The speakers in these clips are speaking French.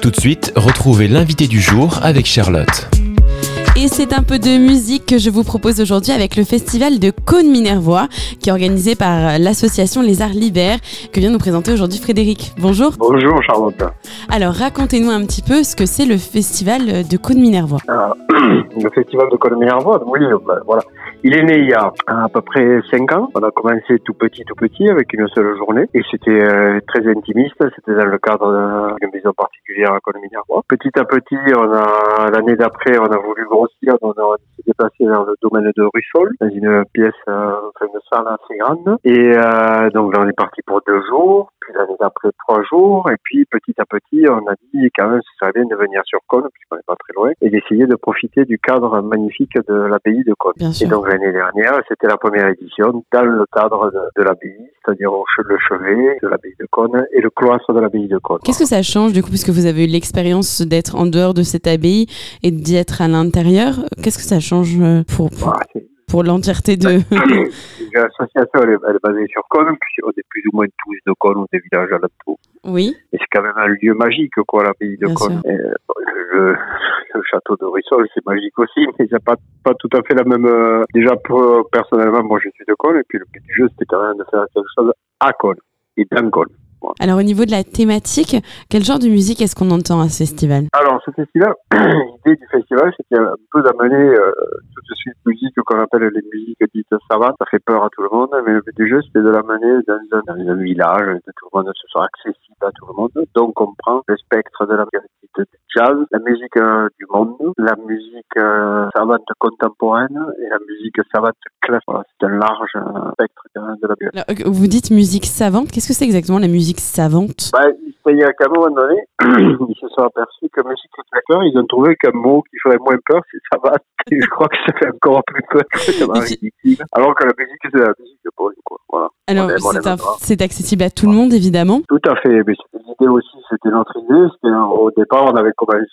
Tout de suite, retrouvez l'invité du jour avec Charlotte. Et c'est un peu de musique que je vous propose aujourd'hui avec le festival de Caunes-Minervois qui est organisé par l'association Les Arts Libères que vient nous présenter aujourd'hui Frédéric. Bonjour. Bonjour Charlotte. Alors racontez-nous un petit peu ce que c'est le festival de Caunes-Minervois. Le festival de Caunes-Minervois, oui, voilà. Il est né il y a à peu près 5 ans. On a commencé tout petit avec une seule journée. Et c'était très intimiste. C'était dans le cadre d'une maison particulière à Caunes-Minervois. Petit à petit, l'année d'après, on a voulu grossir. On s'est déplacé vers le domaine de Russol, dans une pièce, une salle assez grande. Et donc là, on est parti pour 2 jours. Puis l'année d'après, 3 jours. Et puis petit à petit, on a dit quand même, ce serait bien de venir sur Caunes, puisqu'on n'est pas très loin, et d'essayer de profiter du cadre magnifique de l'abbaye de Caunes. Et donc l'année dernière, c'était la première édition dans le cadre de l'abbaye, c'est-à-dire le chevet de l'abbaye de Caunes et le cloître de l'abbaye de Caunes. Qu'est-ce que ça change du coup, puisque vous avez eu l'expérience d'être en dehors de cette abbaye et d'y être à l'intérieur? Qu'est-ce que ça change pour l'entièreté de... L'association, elle est basée sur Caunes, puis on est plus ou moins tous de Caunes ou des villages alentours. Oui. Et c'est quand même un lieu magique, quoi, l'abbaye de Caunes. Le château de Russol, c'est magique aussi, mais c'est pas tout à fait la même... Déjà, personnellement, moi, je suis de Caunes, et puis le but du jeu, c'était quand même de faire quelque chose à Caunes, et dans Caunes. Voilà. Alors, au niveau de la thématique, quel genre de musique est-ce qu'on entend à ce festival? Alors, ce festival, l'idée du festival, c'était un peu d'amener toute suite musique qu'on appelle les musiques dites savantes. Ça fait peur à tout le monde, mais le but du jeu, c'était de l'amener dans un village, que tout le monde se soit accessible à tout le monde. Donc, on prend le spectre de la musique de jazz, la musique du monde, la musique savante contemporaine et la musique savante classique. Voilà, c'est un large spectre de la musique. Alors, vous dites musique savante, qu'est-ce que c'est exactement la musique savante? Il y a qu'à un moment donné, ils se sont aperçus que musique claqueur, ils ont trouvé qu'un mot qui ferait moins peur, c'est savate. Et je crois que ça fait encore plus peur, c'est ridicule. Alors que la musique, c'est la musique de Paul, quoi. Voilà. Alors, c'est accessible à tout le monde, évidemment. Tout à fait, mais l'idée aussi, c'était notre idée. Au départ, on avait commencé,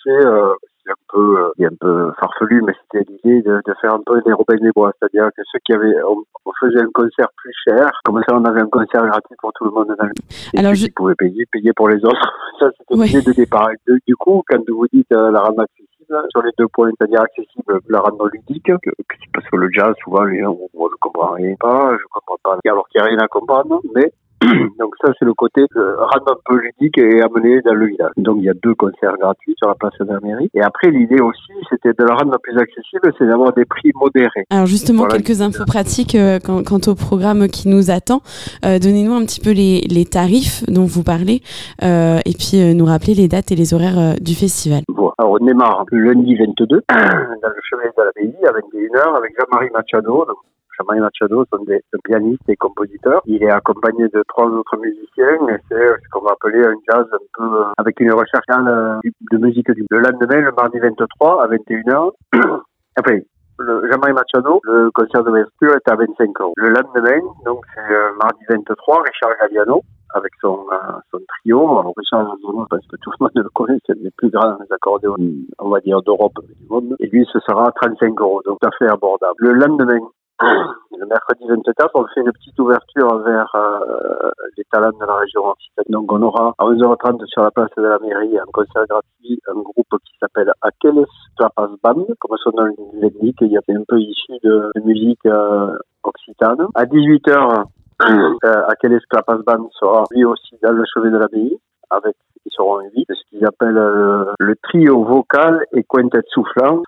c'est un peu farfelu, mais c'était l'idée de faire un peu des Robin des Bois, c'est-à-dire que ceux qui avaient, on faisait un concert plus cher, comme ça on avait un concert gratuit pour tout le monde dans le et alors ceux qui pouvaient payer pour les autres. Ça, c'était l'idée de départ. Du coup, quand vous dites la rendre accessible, sur les 2 points, c'est-à-dire accessible, la rendre ludique, parce que le jazz, souvent, les gens, moi, je comprends pas, alors qu'il n'y a rien à comprendre, mais donc ça, c'est le côté rendre un peu ludique et amener dans le village. Donc il y a 2 concerts gratuits sur la place de la mairie. Et après, l'idée aussi, c'était de la rendre plus accessible, c'est d'avoir des prix modérés. Alors justement, voilà, quelques infos pratiques quant au programme qui nous attend. Donnez-nous un petit peu les tarifs dont vous parlez et puis nous rappeler les dates et les horaires du festival. Bon, alors on démarre le lundi 22 dans le chevet de l'abbaye à 21h avec Jean-Marie Machado. Jean-Marie Machado, c'est un pianiste et compositeur. Il est accompagné de 3 autres musiciens et c'est ce qu'on va appeler un jazz un peu avec une recherche de musique le lendemain, le mardi 23 à 21h. Après, Jean-Marie Machado, le concert d'ouverture est à 25 €. Le lendemain, donc c'est mardi 23, Richard Galliano avec son trio. Alors, Richard Galliano, parce que tout le monde le connaît, c'est un des plus grands accordéons, on va dire, d'Europe et du monde. Et lui, ce sera 35 €, donc tout à fait abordable. Le lendemain, le mercredi 24, on fait une petite ouverture vers les talents de la région Occitanie. Donc on aura à 11h30 sur la place de la mairie un concert gratuit, un groupe qui s'appelle Akeles Clapas Band, comme son nom l'indique, il y a un peu issu de musique occitane. À 18h, Akeles Clapas Band sera lui aussi dans le chevet de l'abbaye, avec ils seront 8, ce qu'ils appellent le trio vocal et quintet soufflant.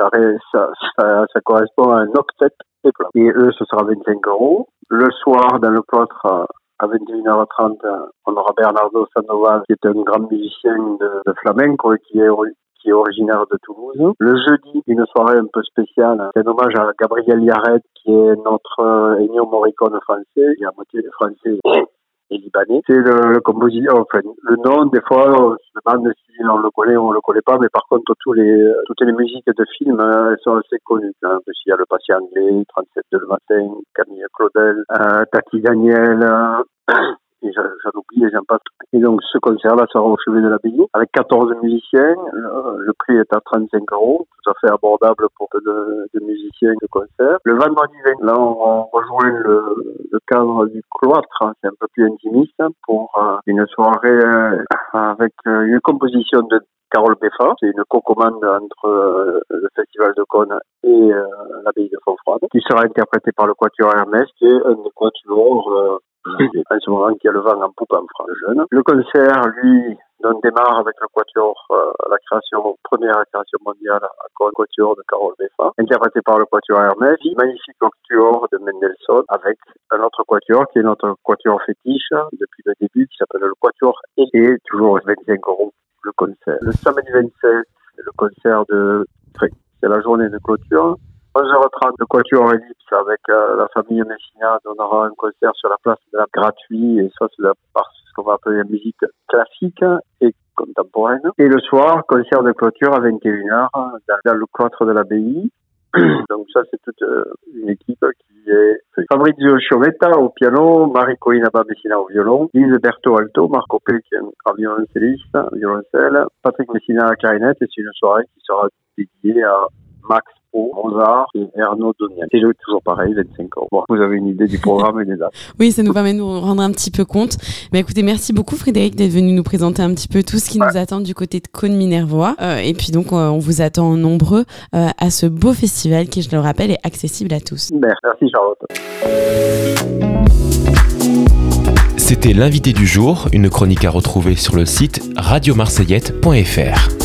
Ça correspond à un octet et plat. Et eux, ce sera 25 €. Le soir, dans le cloître, à 21h30, on aura Bernardo Sandoval, qui est un grand musicien de flamenco et qui est originaire de Toulouse. Le jeudi, une soirée un peu spéciale. C'est un hommage à Gabriel Yared, qui est notre Ennio Morricone français. Il est à moitié français et libanais. C'est le compositeur, enfin, le nom, des fois, on se demande si on le connaît ou on le connaît pas, mais par contre, toutes les musiques de films, elles sont assez connues. Hein. Il y a Le Patient anglais, 37 de le matin, Camille Claudel, Tati Daniel, et j'en oublie et j'en passe. Et donc ce concert-là sera au chevet de l'abbaye avec 14 musiciens. Le prix est à 35 €, tout à fait abordable pour peu de musiciens de concert. Le vendredi 20, là on rejoint le cadre du cloître, c'est un peu plus intimiste, pour une soirée avec une composition de Carole Beffa. C'est une co-commande entre le Festival de Cône et l'abbaye de Fontfroide, qui sera interprétée par le Quatuor Hermès, qui est un des quatuors en ce moment qui a le vent en poupe en France jeune. Le concert, lui, démarre avec le quatuor, première création mondiale à Cône, quatuor de Carole Beffa, interprété par le Quatuor Hermès, magnifique quatuor de Mendelssohn, avec un autre quatuor qui est notre quatuor fétiche depuis le début, qui s'appelle le Quatuor et toujours 25 € le concert. Le samedi 27, c'est le concert c'est la journée de clôture. 11h30, le Quatuor Ellipse avec la famille Messina donnera un concert sur la place de la gratuit, et ça c'est ce qu'on va appeler la musique classique et contemporaine. Et le soir, concert de clôture à 21h dans le cloître de l'abbaye. Donc ça c'est toute une équipe qui est Fabrizio Sciovetta au piano, Marie-Coline Abba-Messina au violon, Lise Berthaud alto, Marco P qui est un violoncelle, Patrick Messina à la clarinette, et c'est une soirée qui sera dédiée à Max Mozart et Erno Doniani. C'est toujours pareil, 25 €. Bon, vous avez une idée du programme et des dates. Oui, ça nous permet de nous rendre un petit peu compte. Mais écoutez, merci beaucoup Frédéric d'être venu nous présenter un petit peu tout ce qui nous attend du côté de Cône-Minervois. Et puis donc, on vous attend nombreux à ce beau festival qui, je le rappelle, est accessible à tous. Merci Charlotte. C'était l'invité du jour, une chronique à retrouver sur le site radiomarseillette.fr.